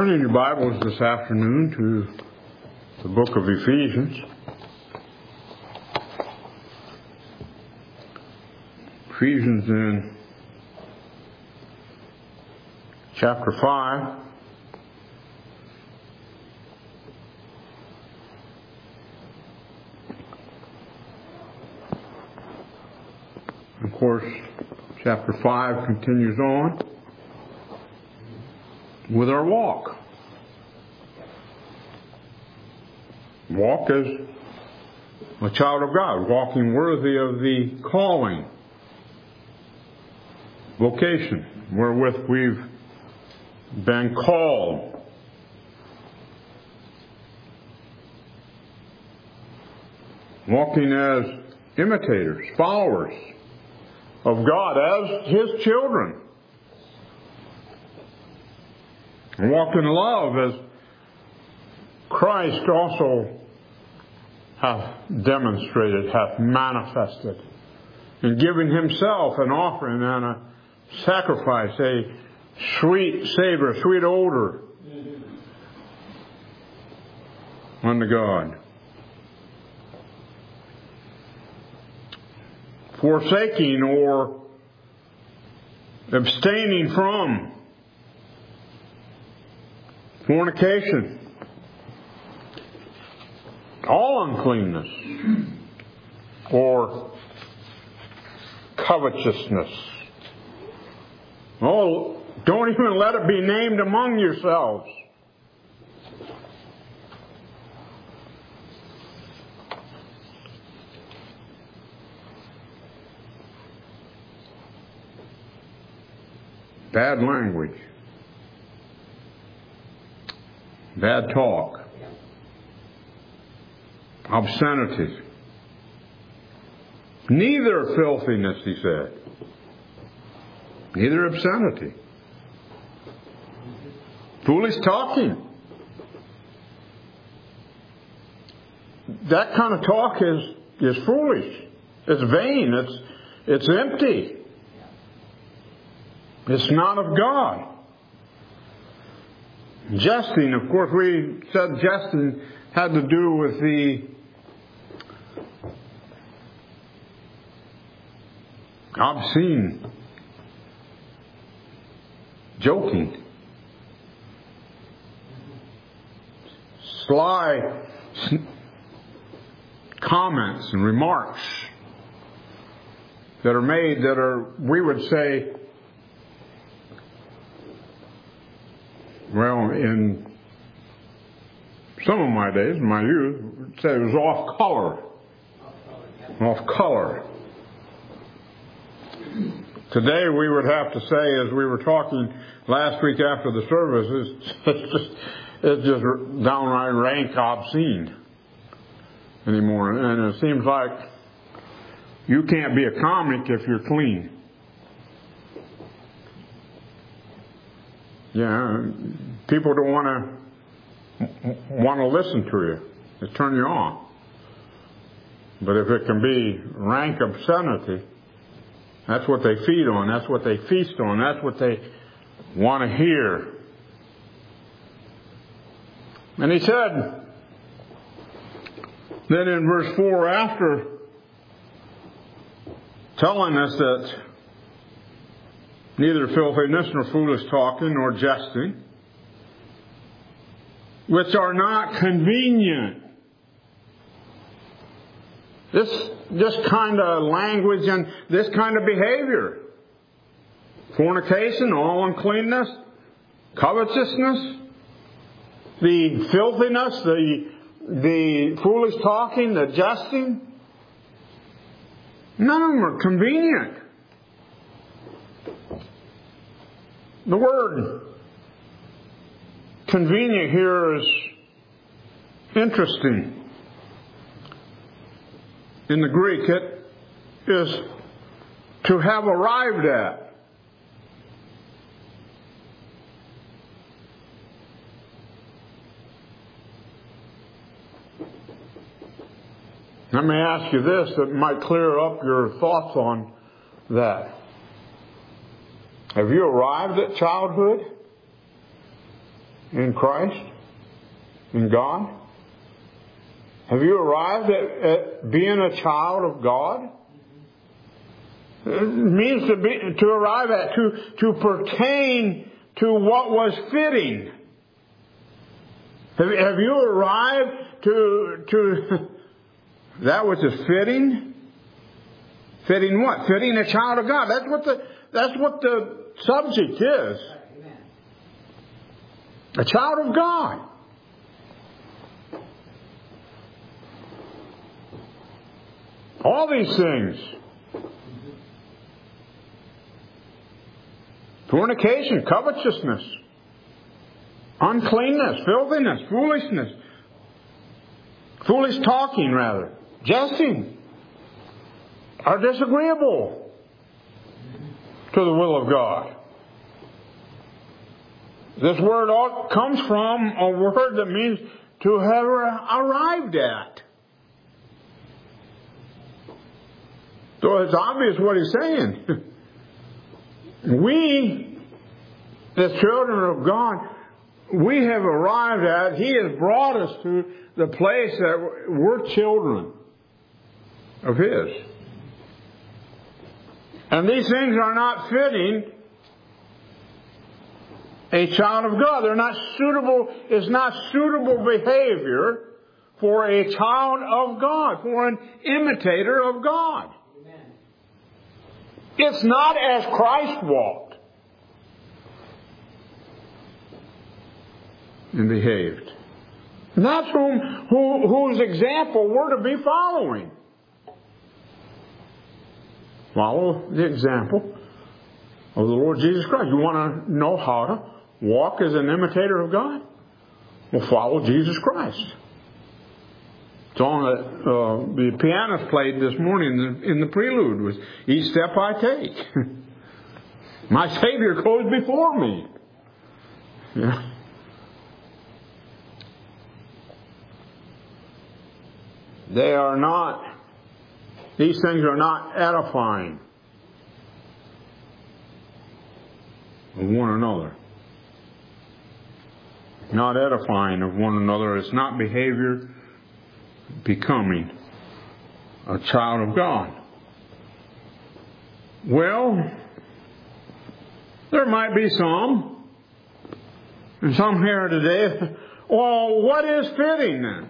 Turn in your Bibles this afternoon to the book of Ephesians. Ephesians in chapter 5. Of course, chapter 5 continues on with our walk. Walk as a child of God, walking worthy of the calling, vocation, wherewith we've been called. Walking as imitators, followers of God, as His children. And walk in love as Christ also hath demonstrated, hath manifested, in giving Himself an offering and a sacrifice, a sweet savor, a sweet odor unto God. Forsaking or abstaining from fornication, all uncleanness, or covetousness. Oh, don't even let it be named among yourselves. Bad language. Bad talk. Obscenity. Neither filthiness, he said. Neither obscenity. Foolish talking. That kind of talk is foolish. It's vain. It's empty. It's not of God. Jesting, of course, we said jesting had to do with the obscene, joking, sly comments and remarks that are made that are, we would say, well, in some of my days, my youth, would say it was off color. Off color. Today we would have to say, as we were talking last week after the service, it's just downright rank obscene anymore. And it seems like you can't be a comic if you're clean. Yeah, people don't want to listen to you. They turn you off. But if it can be rank obscenity, that's what they feed on. That's what they feast on. That's what they want to hear. And he said, then in verse 4, after telling us that neither filthiness nor foolish talking nor jesting, which are not convenient. This kind of language and this kind of behavior. Fornication, all uncleanness, covetousness, the filthiness, the foolish talking, the jesting. None of them are convenient. The word convenient here is interesting. In the Greek, it is to have arrived at. Let me ask you this that might clear up your thoughts on that. Have you arrived at childhood? in Christ, in God? Have you arrived at being a child of God? It means to arrive at, to pertain to what was fitting. Have you arrived to that which is fitting? Fitting what? Fitting a child of God. That's what the subject is. A child of God. All these things. Fornication, covetousness, uncleanness, filthiness, foolishness, foolish talking rather, jesting, are disagreeable to the will of God. This word all comes from a word that means to have arrived at. So it's obvious what he's saying. We, as children of God, we have arrived at, He has brought us to the place that we're children of His. And these things are not fitting a child of God. They're not suitable, it's not suitable behavior for a child of God, for an imitator of God. It's not as Christ walked and behaved. And that's whose example we're to be following. Follow the example of the Lord Jesus Christ. You want to know how to walk as an imitator of God? Well, follow Jesus Christ. Song that the pianist played this morning in the prelude was "Each Step I Take." My Savior goes before me. Yeah. These things are not edifying of one another. Not edifying of one another. It's not behavior becoming a child of God. Well, there might be some here today. Well, what is fitting then?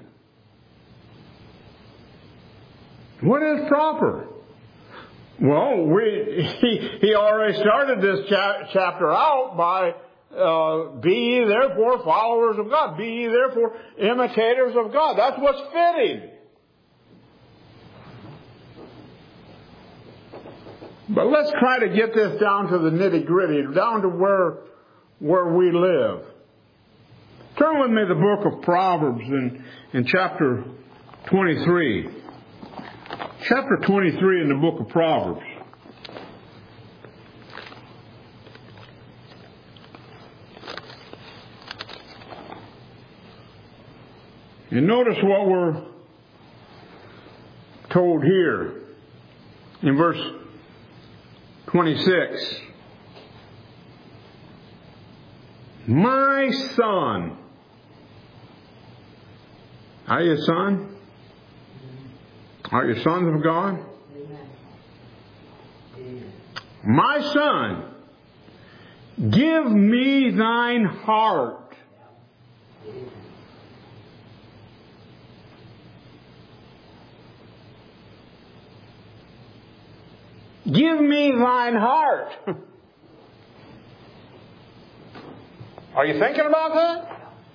What is proper? Well, he already started this chapter out by be ye therefore followers of God. Be ye therefore imitators of God. That's what's fitting. But let's try to get this down to the nitty-gritty, down to where we live. Turn with me to the book of Proverbs in chapter 23. Chapter 23 in the book of Proverbs. And notice what we're told here in verse 26. My son. Are you a son? Are you sons of God? My son, give me thine heart. Give me thine heart. Are you thinking about that?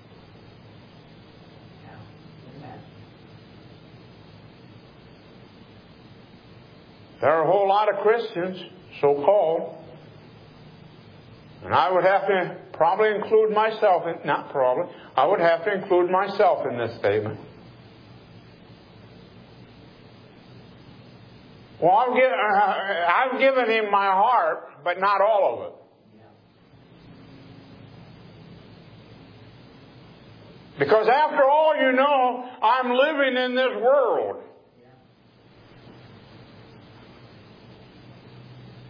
There are a whole lot of Christians, so-called, and I would have to probably include myself in, not probably, I would have to include myself in this statement. Well, I've given him my heart, but not all of it. Because after all, you know, I'm living in this world.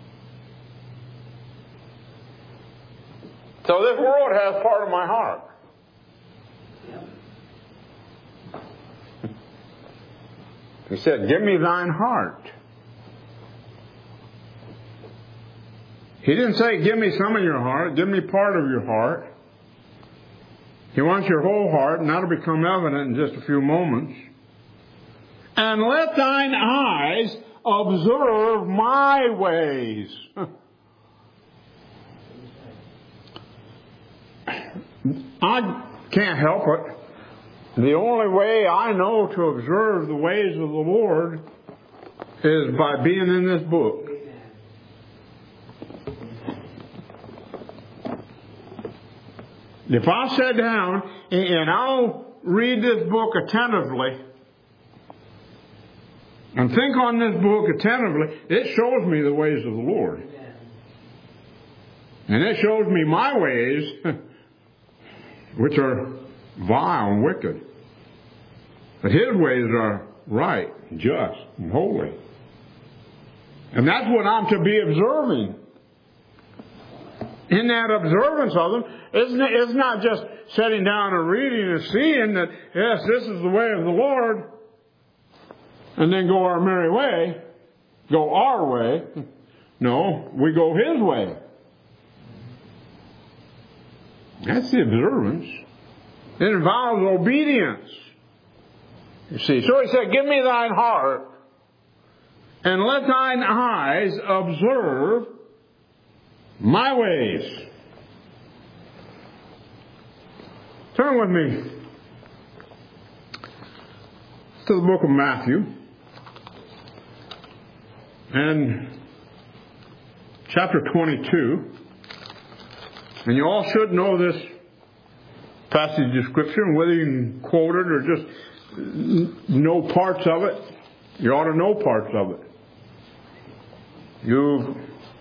So this world has part of my heart. He said, give me thine heart. He didn't say, give me some of your heart, give me part of your heart. He wants your whole heart, and that'll become evident in just a few moments. And let thine eyes observe my ways. I can't help it. The only way I know to observe the ways of the Lord is by being in this book. If I sit down and I'll read this book attentively and think on this book attentively, it shows me the ways of the Lord. And it shows me my ways, which are vile and wicked. But His ways are right, just, and holy. And that's what I'm to be observing. In that observance of them, it's not just sitting down and reading and seeing that, yes, this is the way of the Lord, and then go our merry way, go our way. No, we go His way. That's the observance. It involves obedience. You see, so He said, give me thine heart, and let thine eyes observe my ways. Turn with me to the book of Matthew and chapter 22. And you all should know this passage of Scripture, and whether you can quote it or just know parts of it, you ought to know parts of it. You've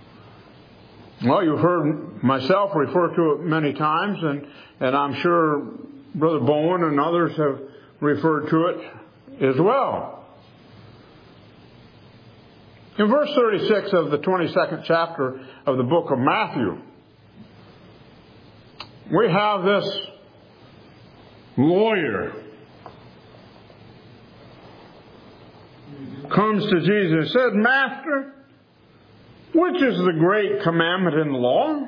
heard myself refer to it many times, and I'm sure Brother Bowen and others have referred to it as well. In verse 36 of the 22nd chapter of the book of Matthew, we have this lawyer comes to Jesus and says, Master, which is the great commandment in the law?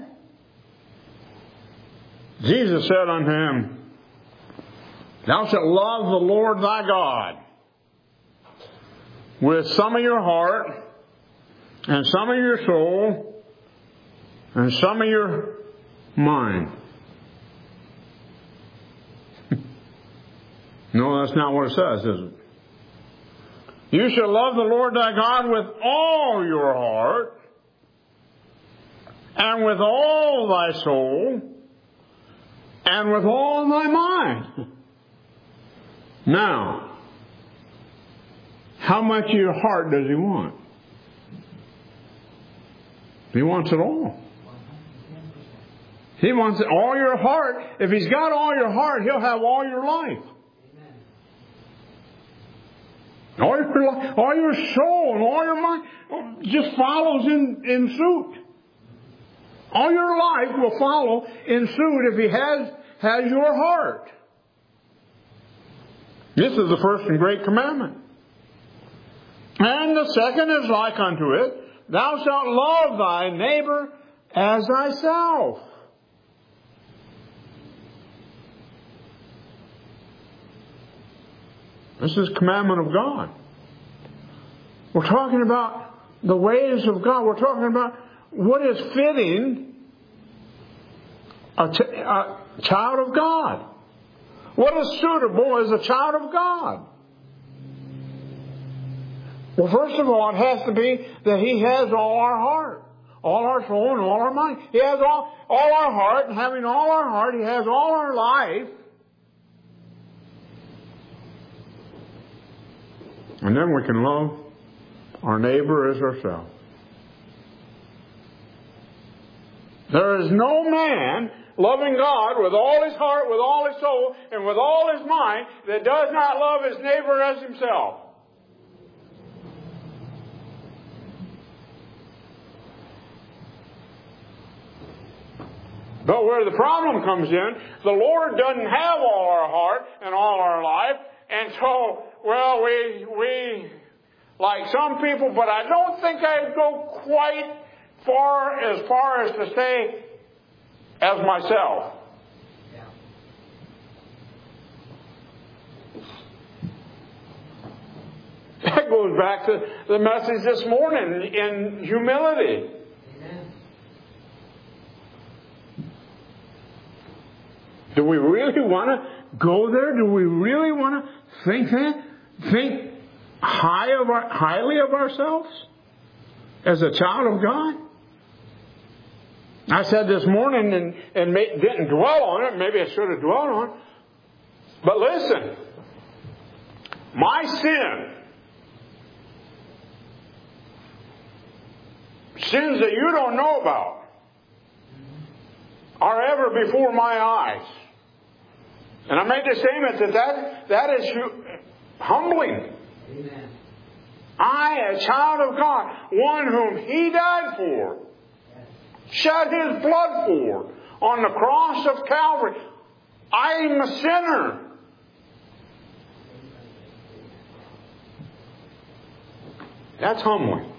Jesus said unto him, Thou shalt love the Lord thy God with some of your heart, and some of your soul, and some of your mind. No, that's not what it says, is it? You shall love the Lord thy God with all your heart, and with all thy soul, and with all thy mind. Now, how much of your heart does He want? He wants it all. He wants all your heart. If He's got all your heart, He'll have all your life. All your soul and all your mind just follows in suit. All your life will follow in suit if He has your heart. This is the first and great commandment. And the second is like unto it, Thou shalt love thy neighbor as thyself. This is the commandment of God. We're talking about the ways of God. We're talking about what is fitting a child of God. What is suitable as a child of God? Well, first of all, it has to be that He has all our heart, all our soul, and all our mind. He has all our heart, and having all our heart, He has all our life. And then we can love our neighbor as ourselves. There is no man loving God with all his heart, with all his soul, and with all his mind that does not love his neighbor as himself. But where the problem comes in, the Lord doesn't have all our heart and all our life, and so well, we like some people, but I don't think I'd go quite as far as to say as myself. That goes back to the message this morning in humility. Amen. Do we really want to go there? Do we really want to think that? Think highly of ourselves as a child of God? I said this morning and didn't dwell on it. Maybe I should have dwelled on it. But listen, my sin, sins that you don't know about, are ever before my eyes. And I made the statement that is humbling. Amen. I, a child of God, one whom He died for, shed His blood for, on the cross of Calvary. I am a sinner. That's humbling.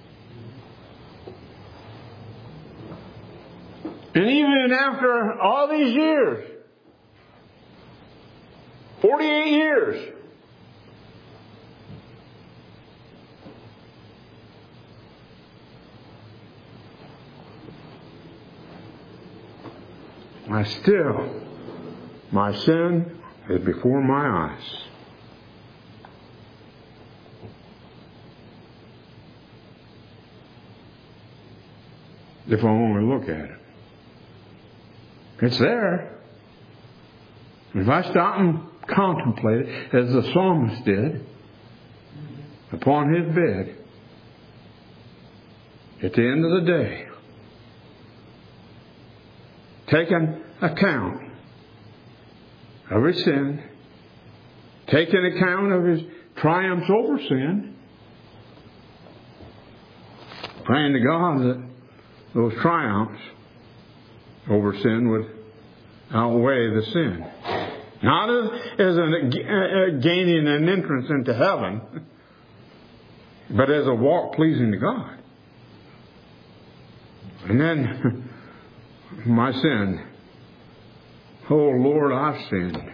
And even after all these years, 48 years, my sin is before my eyes. If I only look at it. It's there. If I stop and contemplate it, as the psalmist did, upon his bed, at the end of the day, taking account of his sin, taking account of his triumphs over sin, praying to God that those triumphs over sin would outweigh the sin. Not as gaining an entrance into heaven, but as a walk pleasing to God. And then my sin. Oh Lord, I've sinned.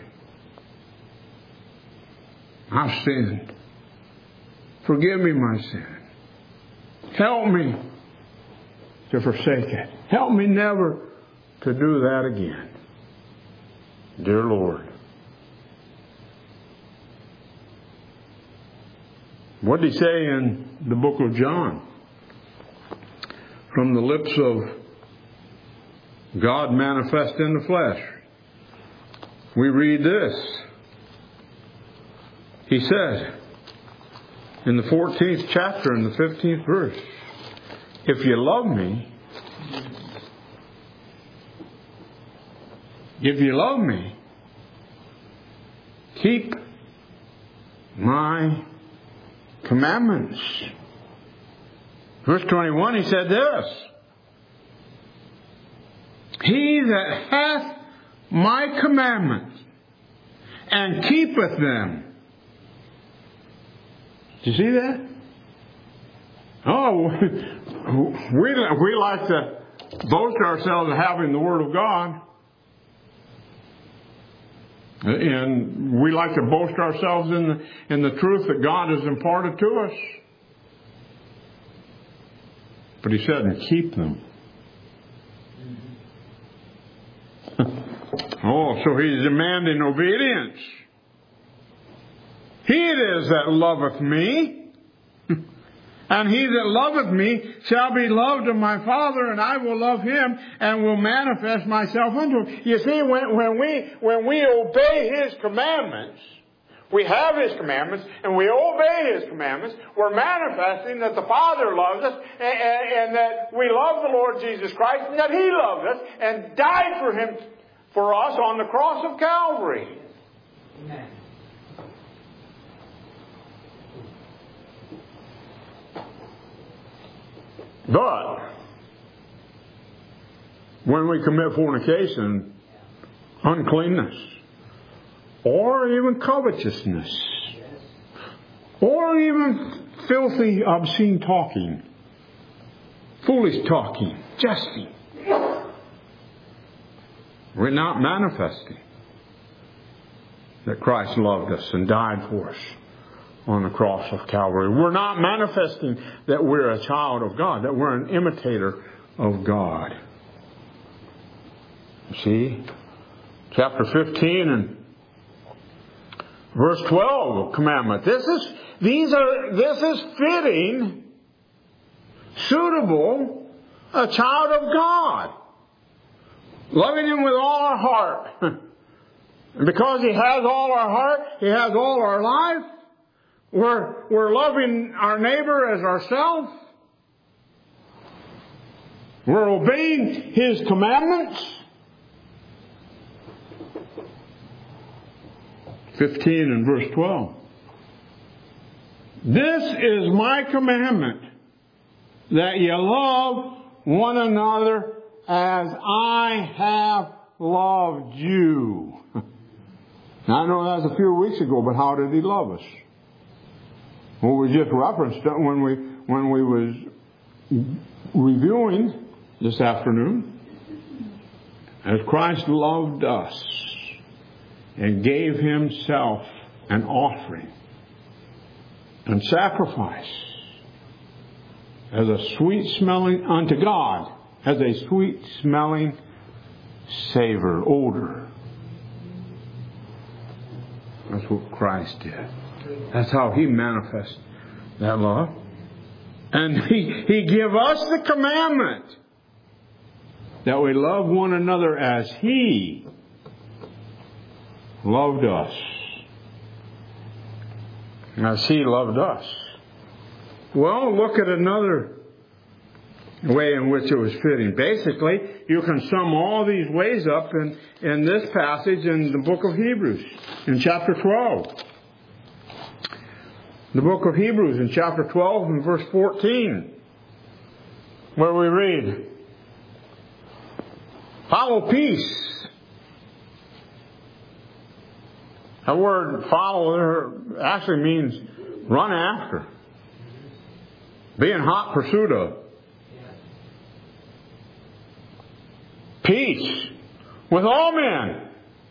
I've sinned. Forgive me my sin. Help me to forsake it. Help me never to do that again. Dear Lord. What did He say in the book of John? From the lips of God manifest in the flesh. We read this. He said in the 14th chapter in the 15th verse, if you love me, keep my commandments. Verse 21, He said this, he that hath my commandments and keepeth them. Do you see that? Oh, we like to boast ourselves of having the Word of God. And we like to boast ourselves in the truth that God has imparted to us. But He said, and keep them. Oh, so He's demanding obedience. He it is that loveth me. And he that loveth me shall be loved of my Father, and I will love him and will manifest myself unto him. You see, when we obey His commandments, we have His commandments, and we obey His commandments, we're manifesting that the Father loves us, and that we love the Lord Jesus Christ, and that He loved us, and died for us on the cross of Calvary. Amen. But when we commit fornication, uncleanness, or even covetousness, or even filthy, obscene talking, foolish talking, jesting. We're not manifesting that Christ loved us and died for us on the cross of Calvary. We're not manifesting that we're a child of God, that we're an imitator of God. See? Chapter 15 and verse 12 commandment. This is fitting, suitable, a child of God. Loving Him with all our heart. And because He has all our heart, He has all our life. We're loving our neighbor as ourselves. We're obeying His commandments. 15 and verse 12. This is my commandment, that ye love one another as I have loved you. Now I know that was a few weeks ago, but how did He love us? Well, we just referenced it when we was reviewing this afternoon. As Christ loved us and gave Himself an offering and sacrifice as a sweet smelling unto God, as a sweet smelling savor, odor. That's what Christ did. That's how He manifests that love. And He gave us the commandment that we love one another as He loved us. As He loved us. Well, look at another way in which it was fitting. Basically, you can sum all these ways up in this passage in the book of Hebrews, in chapter 12. The book of Hebrews in chapter 12 and verse 14, where we read, follow peace. That word follow actually means run after. Be in hot pursuit of. Peace with all men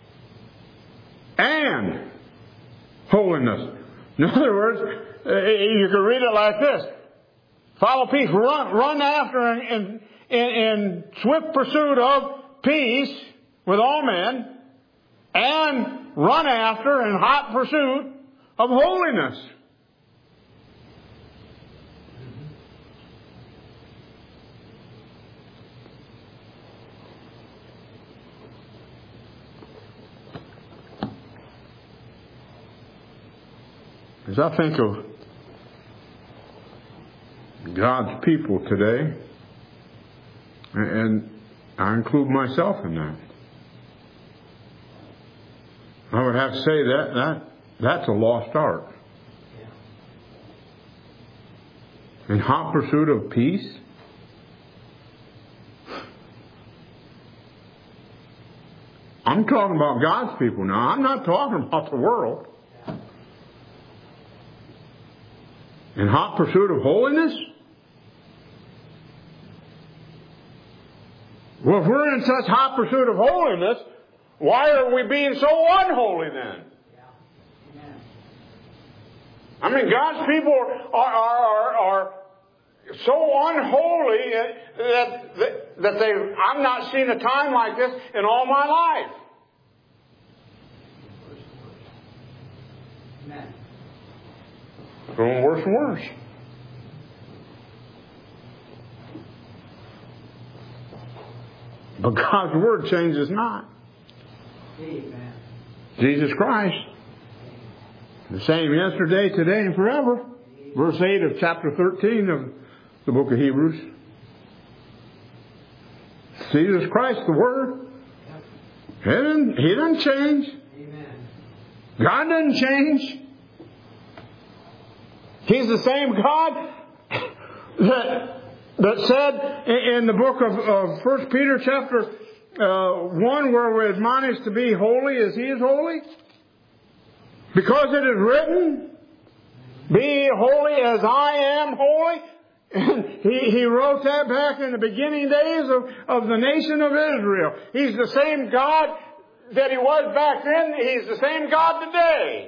and holiness. In other words, you can read it like this. Follow peace. Run after in swift pursuit of peace with all men, and run after in hot pursuit of holiness. As I think of God's people today, and I include myself in that, I would have to say that's a lost art. In hot pursuit of peace, I'm talking about God's people now. I'm not talking about the world. In hot pursuit of holiness? Well, if we're in such hot pursuit of holiness, why are we being so unholy then? I mean, God's people are so unholy that I've not seen a time like this in all my life. Amen. Growing worse and worse. But God's Word changes not. Amen. Jesus Christ, the same yesterday, today, and forever. Verse 8 of chapter 13 of the book of Hebrews. Jesus Christ, the Word. He doesn't change. Amen. God doesn't change. He's the same God that said in the book of 1 Peter chapter 1, where we're admonished to be holy as He is holy. Because it is written, Be ye holy as I am holy. And he wrote that back in the beginning days of the nation of Israel. He's the same God that He was back then. He's the same God today.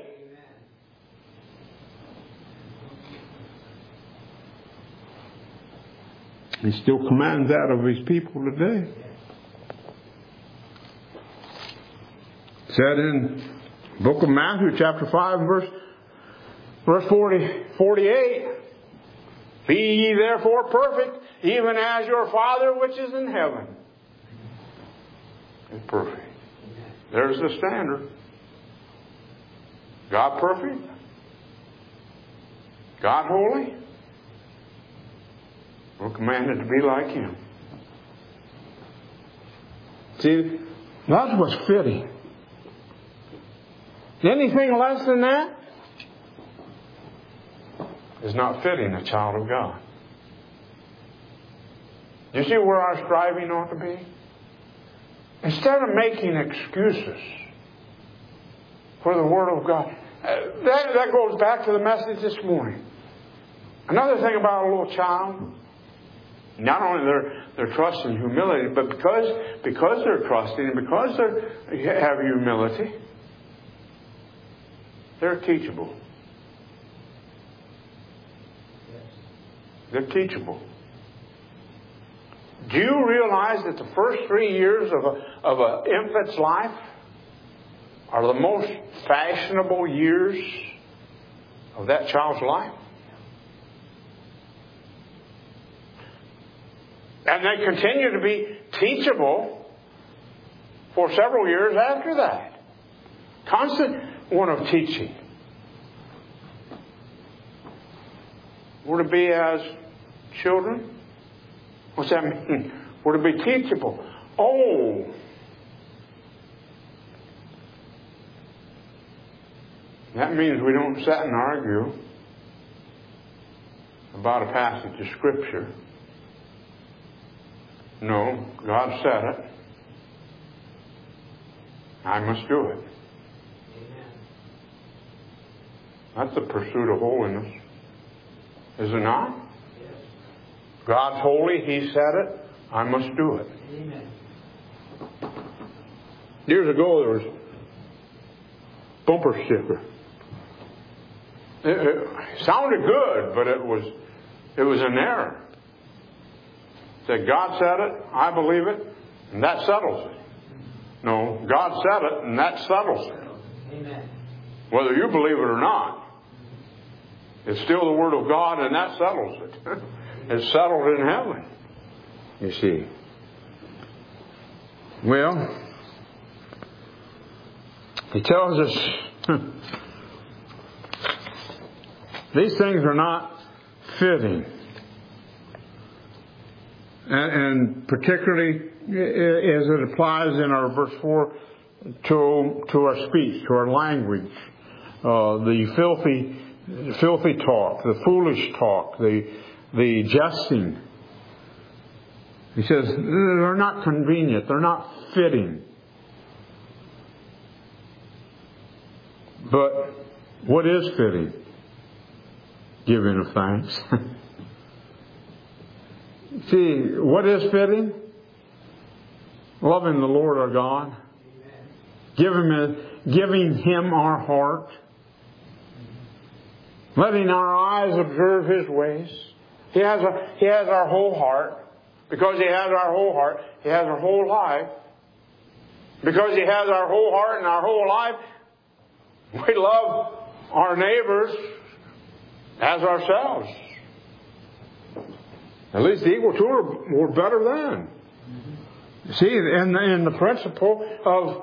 He still commands that of His people today. It said in the book of Matthew, chapter 5, verse 48, Be ye therefore perfect, even as your Father which is in heaven is perfect. There's the standard. God perfect. God holy. We're commanded to be like Him. See, that's what's fitting. Anything less than that is not fitting a child of God. You see where our striving ought to be? Instead of making excuses for the Word of God. That goes back to the message this morning. Another thing about a little child, not only their trust and humility, but because they're trusting and because they have humility, they're teachable. They're teachable. Do you realize that the first 3 years of an infant's life are the most fashionable years of that child's life? And they continue to be teachable for several years after that. Constant one of teaching. We're to be as children. What's that mean? We're to be teachable. Oh. That means we don't sit and argue about a passage of Scripture. No, God said it. I must do it. That's the pursuit of holiness. Is it not? Yes. God's holy. He said it. I must do it. Amen. Years ago, there was a bumper sticker. It sounded good, but it was an error. It said, God said it, I believe it, and that settles it. No, God said it, and that settles it. Amen. Whether you believe it or not, it's still the Word of God, and that settles it. It's settled in heaven, you see. Well, He tells us these things are not fitting. And particularly as it applies in our verse 4 to our speech, to our language, the filthy talk, the foolish talk, the jesting. He says they're not convenient, they're not fitting. But what is fitting? Giving of thanks. See, what is fitting? Loving the Lord our God. Giving Him our heart. Letting our eyes observe His ways. He has our whole heart. Because He has our whole heart, He has our whole life. Because He has our whole heart and our whole life, we love our neighbors as ourselves. At least equal to or better than. See, in the principle of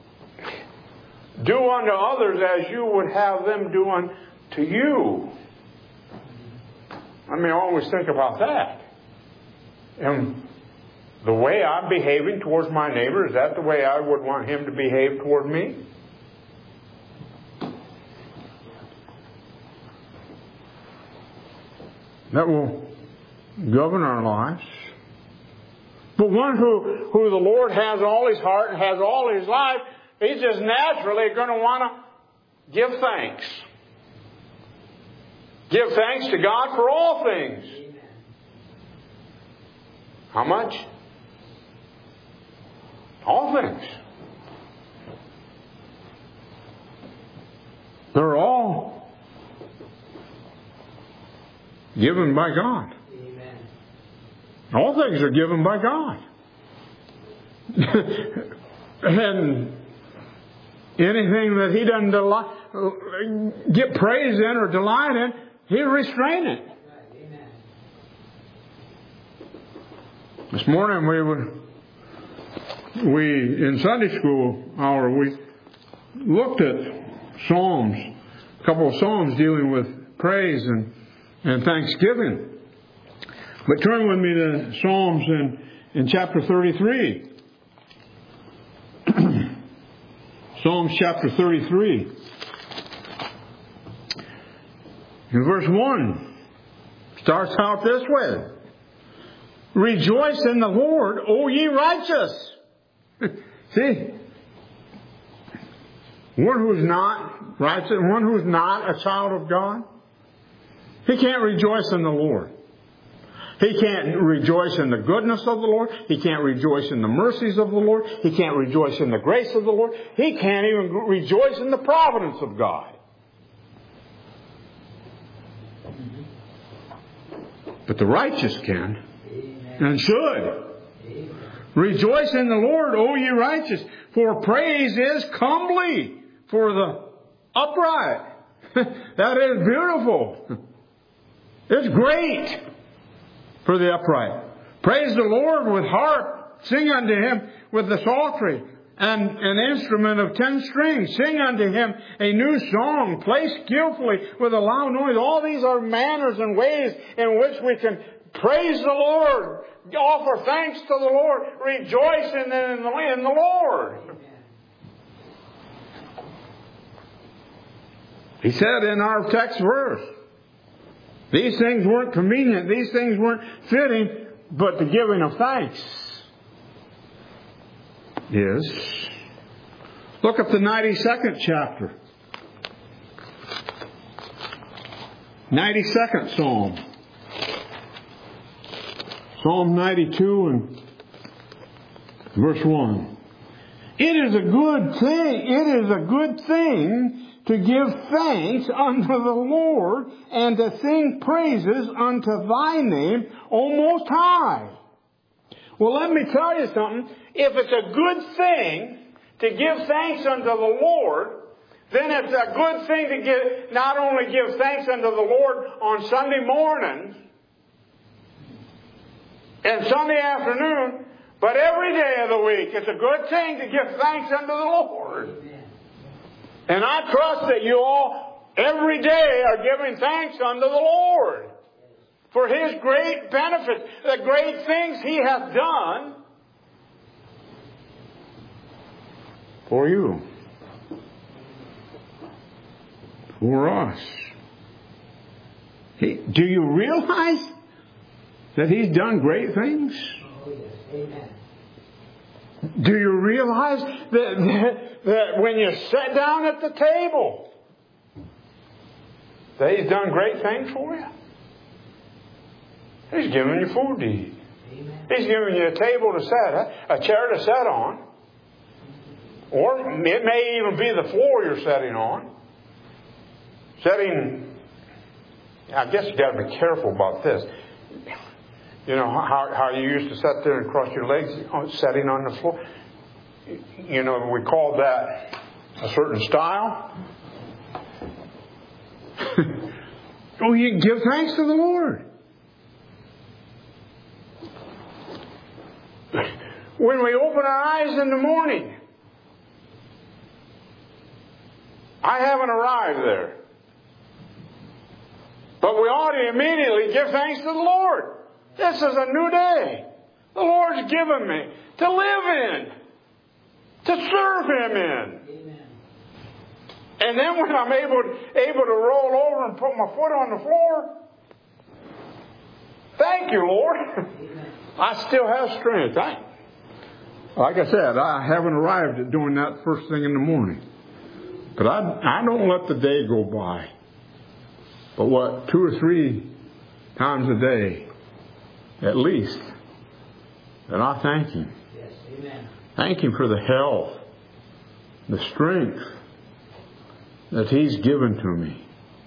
do unto others as you would have them do unto you. I mean, always think about that. And the way I'm behaving towards my neighbor, is that the way I would want him to behave toward me? That will govern our lives. But one who the Lord has all his heart and has all his life, he's just naturally going to want to give thanks. Give thanks to God for all things. How much? All things. They're all given by God. Amen. All things are given by God. And anything that He doesn't get praise in or delight in, He'll restrain it. Amen. This morning we in Sunday school hour we looked at Psalms, a couple of Psalms dealing with praise and thanksgiving. But turn with me to Psalms in chapter 33. Psalms chapter 33. In verse 1, starts out this way. Rejoice in the Lord, O ye righteous. See? One who's not righteous, one who's not a child of God, he can't rejoice in the Lord. He can't rejoice in the goodness of the Lord. He can't rejoice in the mercies of the Lord. He can't rejoice in the grace of the Lord. He can't even rejoice in the providence of God. But the righteous can and should. Rejoice in the Lord, O ye righteous, for praise is comely for the upright. That is beautiful. It's great for the upright. Praise the Lord with harp. Sing unto Him with the psaltery and an instrument of 10 strings. Sing unto Him a new song. Play skillfully with a loud noise. All these are manners and ways in which we can praise the Lord. Offer thanks to the Lord. Rejoice in the Lord. He said in our text verse, these things weren't convenient, these things weren't fitting, but the giving of thanks is. Look at the 92nd chapter. 92nd Psalm. Psalm 92 and verse 1. It is a good thing to give thanks unto the Lord and to sing praises unto Thy name, O Most High. Well, let me tell you something. If it's a good thing to give thanks unto the Lord, then it's a good thing to not only give thanks unto the Lord on Sunday morning and Sunday afternoon, but every day of the week. It's a good thing to give thanks unto the Lord. And I trust that you all every day are giving thanks unto the Lord for His great benefits, the great things He hath done for you, for us. Do you realize that He's done great things? Oh, yes. Amen. Do you realize that when you sit down at the table, that He's done great things for you? He's given you food to eat. Amen. He's given you a table to sit, a chair to sit on. Or it may even be the floor you're sitting on. I guess you've got to be careful about this. You know how you used to sit there and cross your legs, sitting on the floor? You know, we called that a certain style. Oh, you can give thanks to the Lord. When we open our eyes in the morning, I haven't arrived there. But we ought to immediately give thanks to the Lord. This is a new day. The Lord's given me to live in, to serve Him in. Amen. And then when I'm able to roll over and put my foot on the floor, thank you, Lord. Amen. I still have strength. Like I said, I haven't arrived at doing that first thing in the morning. But I don't let the day go by But 2 or 3 times a day, at least, that I thank Him. Yes, amen. Thank Him for the health, the strength that He's given to me.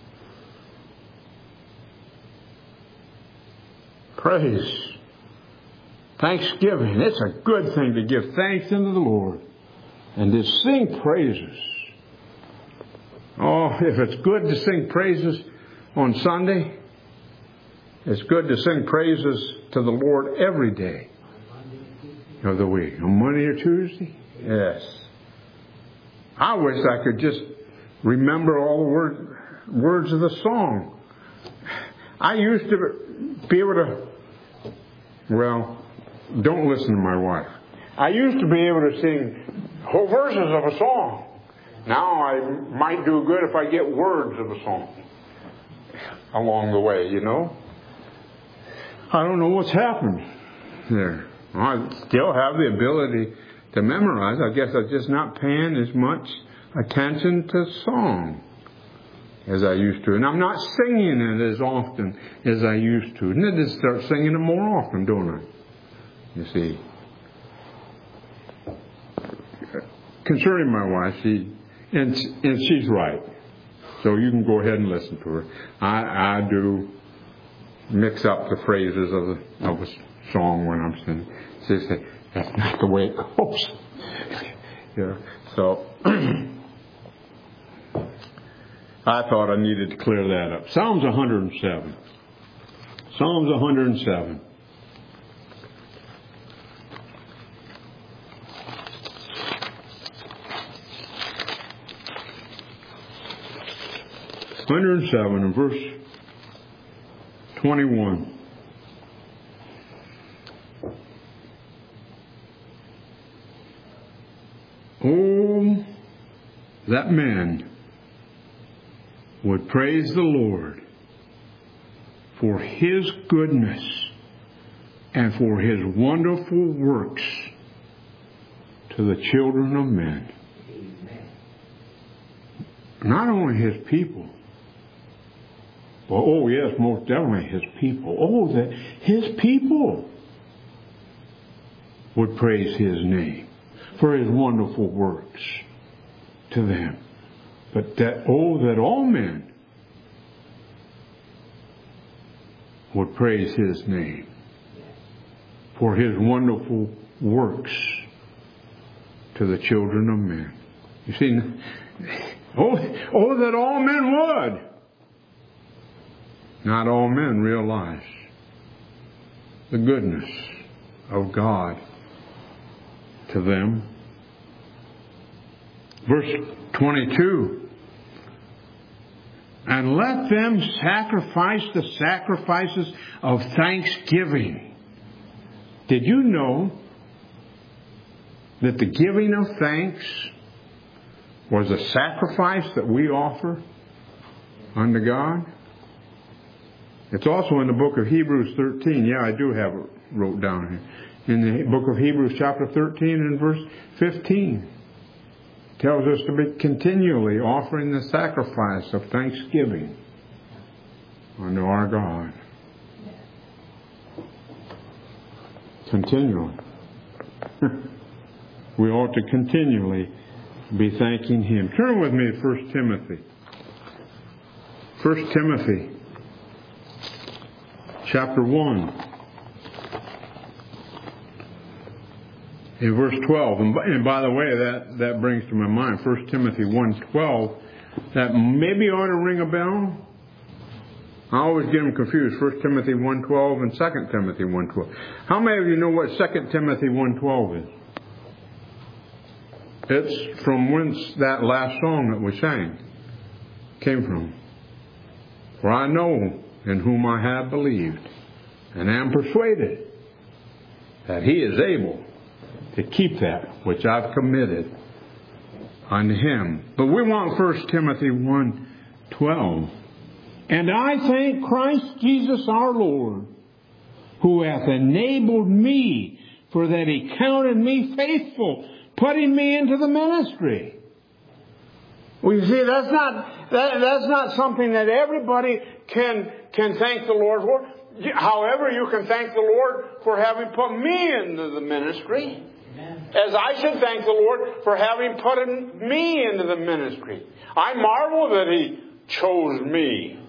Praise. Thanksgiving. It's a good thing to give thanks unto the Lord and to sing praises. Oh, if it's good to sing praises on Sunday, it's good to sing praises to the Lord every day of the week. On Monday or Tuesday? Yes. I wish I could just remember all the words of the song. I used to be able to, well, don't listen to my wife. I used to be able to sing whole verses of a song. Now I might do good if I get words of a song along the way, you know. I don't know what's happened there. I still have the ability to memorize. I guess I'm just not paying as much attention to song as I used to. And I'm not singing it as often as I used to. And I need to start singing it more often, don't I? You see. Concerning my wife, she's right. So you can go ahead and listen to her. I do mix up the phrases of a song when I'm singing. She says, that's not the way it goes. Yeah. So I thought I needed to clear that up. Psalms 107. Psalms 107. And verse 21. Oh, that man would praise the Lord for His goodness and for His wonderful works to the children of men. Not only His people. Well, oh yes, most definitely His people. Oh, that His people would praise His name for His wonderful works to them. But that all men would praise His name for His wonderful works to the children of men. You see, oh, that all men would. Not all men realize the goodness of God to them. Verse 22. And let them sacrifice the sacrifices of thanksgiving. Did you know that the giving of thanks was a sacrifice that we offer unto God? It's also in the book of Hebrews 13. Yeah, I do have it wrote down here. In the book of Hebrews chapter 13 and verse 15. Tells us to be continually offering the sacrifice of thanksgiving unto our God. Continually. We ought to continually be thanking Him. Turn with me to 1 Timothy. 1 Timothy chapter 1. In verse 12, and by the way, that brings to my mind 1 Timothy 1:12, that maybe ought to ring a bell. I always get them confused, 1 Timothy 1:12 and 2 Timothy 1:12. How many of you know what 2 Timothy 1:12 is? It's from whence that last song that we sang came from. For I know in whom I have believed, and am persuaded that He is able to keep that which I've committed unto Him. But we want 1 Timothy 1:12. And I thank Christ Jesus our Lord, who hath enabled me, for that He counted me faithful, putting me into the ministry. Well, you see, that's That's not something that everybody can thank the Lord for. However, you can thank the Lord for having put me into the ministry. As I should thank the Lord for having put me into the ministry. I marvel that He chose me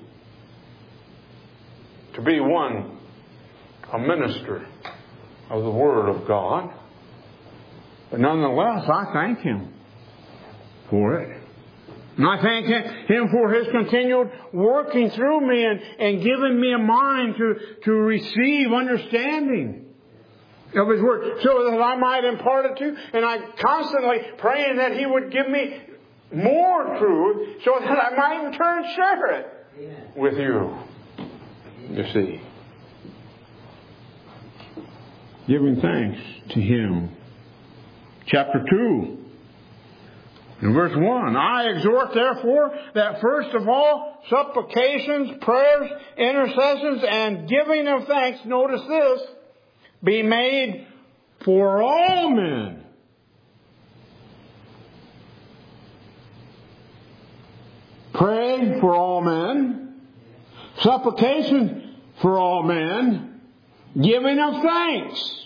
to be a minister of the Word of God. But nonetheless, I thank Him for it. And I thank Him for His continued working through me and giving me a mind to receive understanding of His Word, so that I might impart it to. And I'm constantly praying that He would give me more truth, so that I might in turn share it with you. You see. Giving thanks to Him. Chapter 2. In verse 1, I exhort therefore that first of all, supplications, prayers, intercessions, and giving of thanks, notice this, be made for all men. Pray for all men. Supplication for all men. Giving of thanks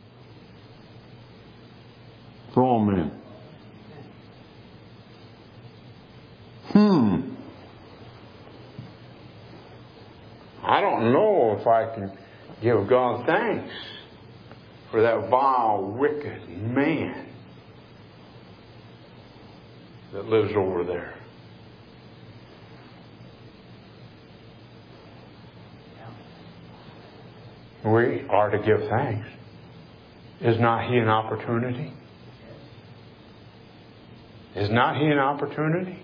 for all men. I don't know if I can give God thanks for that vile, wicked man that lives over there. We are to give thanks. Is not he an opportunity? Is not he an opportunity?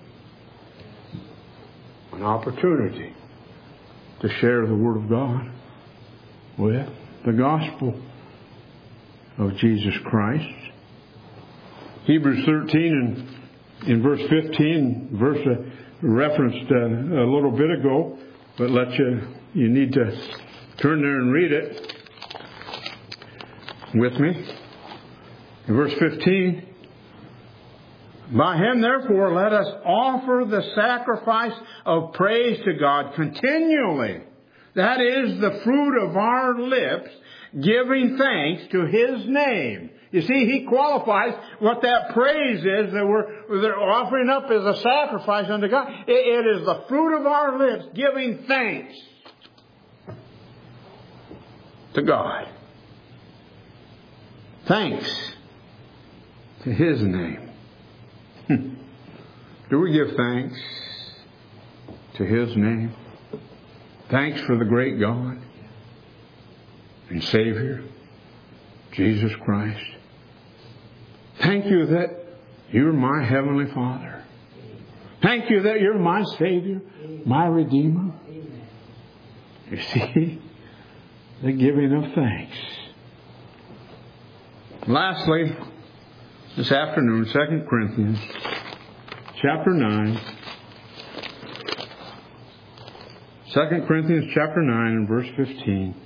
An opportunity to share the Word of God with the gospel of Jesus Christ. Hebrews 13 and in verse 15, verse referenced a little bit ago, but you need to turn there and read it with me. In verse 15, by Him therefore let us offer the sacrifice of praise to God continually. That is the fruit of our lips, giving thanks to His name. You see, He qualifies what that praise is that they're offering up as a sacrifice unto God. It is the fruit of our lips, giving thanks to God. Thanks to His name. Do we give thanks to His name? Thanks for the great God and Savior, Jesus Christ. Thank you that you're my Heavenly Father. Thank you that you're my Savior, my Redeemer. You see, the giving of thanks. Lastly, this afternoon, 2 Corinthians chapter 9. 2 Corinthians chapter 9 and verse 15.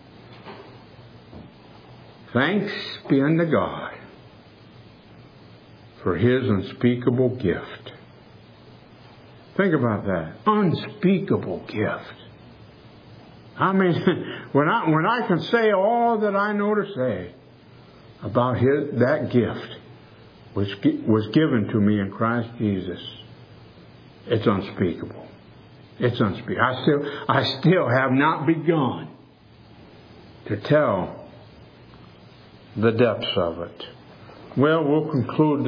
Thanks be unto God for His unspeakable gift. Think about that. Unspeakable gift. I mean, when I can say all that I know to say about that gift which was given to me in Christ Jesus, it's unspeakable. It's unspeakable. I still have not begun to tell the depths of it. Well, we'll conclude